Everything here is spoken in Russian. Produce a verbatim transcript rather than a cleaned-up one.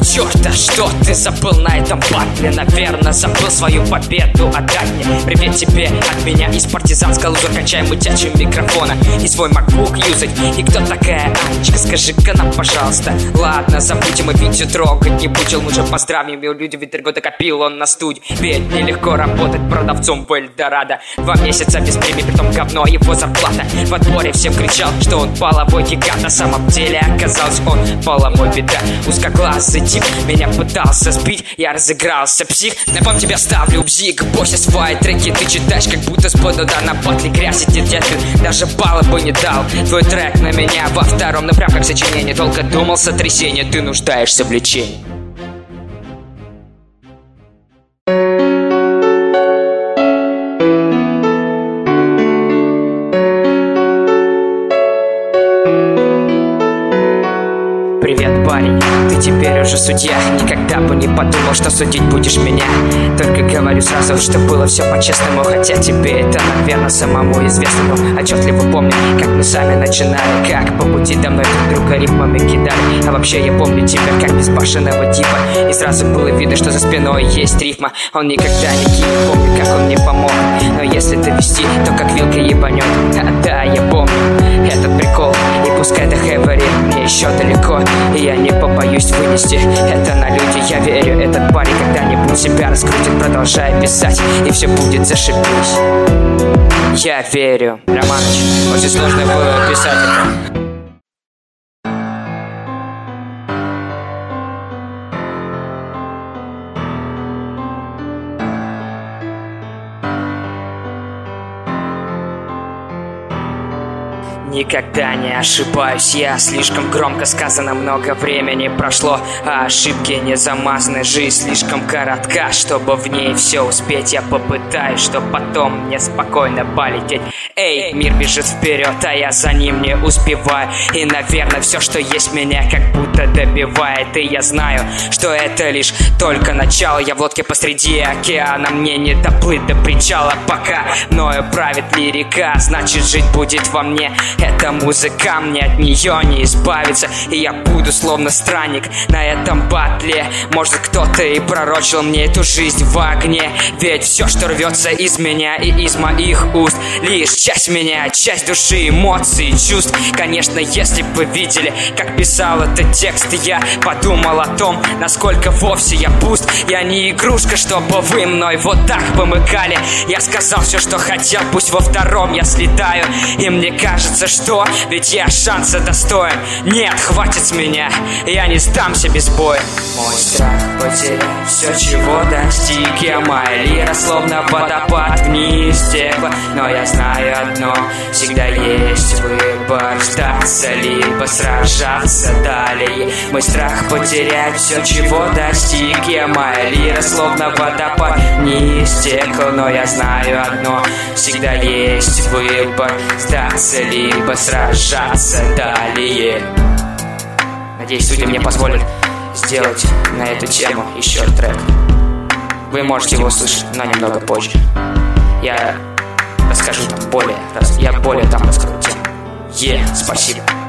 черта, что ты забыл на этом батле? Наверное, забыл свою победу отдать мне. Привет тебе от меня из партизанского луза. Качаем мутячим микрофона и свой макбук юзать. И кто такая Анечка, скажи-ка нам, пожалуйста. Ладно, забудем и Витю трогать не будем. Лучше поздравим его, люди, ведь три года копил он на студии. Ведь нелегко работать продавцом в Эльдорадо. Два месяца без премии, притом говно его зарплата. В отборе всем кричал, что он половой гигант. На самом деле оказался он половой беда. Узкоглазый тип меня пытался сбить, я разыгрался, псих. На вам тебя ставлю бзик, бойся свои треки ты читаешь, как будто с пода на батле грязь и дед, ты даже балла бы не дал. Твой трек на меня во втором, ну прям как сочинение. Долго думал, сотрясение, ты нуждаешься в лечении. Привет, парень, ты теперь уже судья. Никогда бы не подумал, что судить будешь меня. Только говорю сразу, что было все по-честному. Хотя тебе это, наверное, самому известно. Но отчетливо помню, как мы сами начинали. Как по пути до мной друг друга рифмами кидали. А вообще я помню тебя как безбашенного типа. И сразу было видно, что за спиной есть рифма. Он никогда не кинет, помню, как он мне помог. Но если ты вести, то как вилка ебанет. А, да, я помню этот прикол. И пускай до Хэвери мне еще далеко, и я не побоюсь вынести это на люди. Я верю, этот парень когда-нибудь себя раскрутит, продолжая писать, и все будет зашибись. Я верю. Романыч, очень сложно было писать это. Никогда не ошибаюсь я, слишком громко сказано, много времени прошло, а ошибки не замазаны. Жизнь слишком коротка, чтобы в ней все успеть. Я попытаюсь, чтоб потом мне спокойно полететь. Эй, мир бежит вперед, а я за ним не успеваю. И, наверное, все, что есть, меня как будто добивает. И я знаю, что это лишь только начало. Я в лодке посреди океана, мне не доплыть до причала. Пока мною правит лирика, значит жить будет во мне. Эта музыка, мне от нее не избавиться. И я буду словно странник на этом батле. Может, кто-то и пророчил мне эту жизнь в огне. Ведь все, что рвется из меня и из моих уст, лишь часть меня, часть души, эмоций, чувств. Конечно, если бы вы видели, как писал этот текст, я подумал о том, насколько вовсе я пуст. Я не игрушка, чтобы вы мной вот так помыкали. Я сказал все, что хотел, пусть во втором я слетаю. И мне кажется, что ведь я шанса достоин. Нет, хватит с меня, я не сдамся без боя. Мой страх потерять все, чего достиг я. Моя лира словно водопад вниз текла. Но я знаю одно, всегда есть выбор: сдаться либо сражаться далее. Мой страх потерять все, чего достиг я. Моя лира словно водопад вниз текла. Но я знаю одно, всегда есть выбор: сдаться либо сражаться далее. Надеюсь, судьи мне позволят сделать на эту тему еще трек. Вы можете его услышать, но немного позже. Я расскажу там более, я более там раскрою тему. Е, спасибо.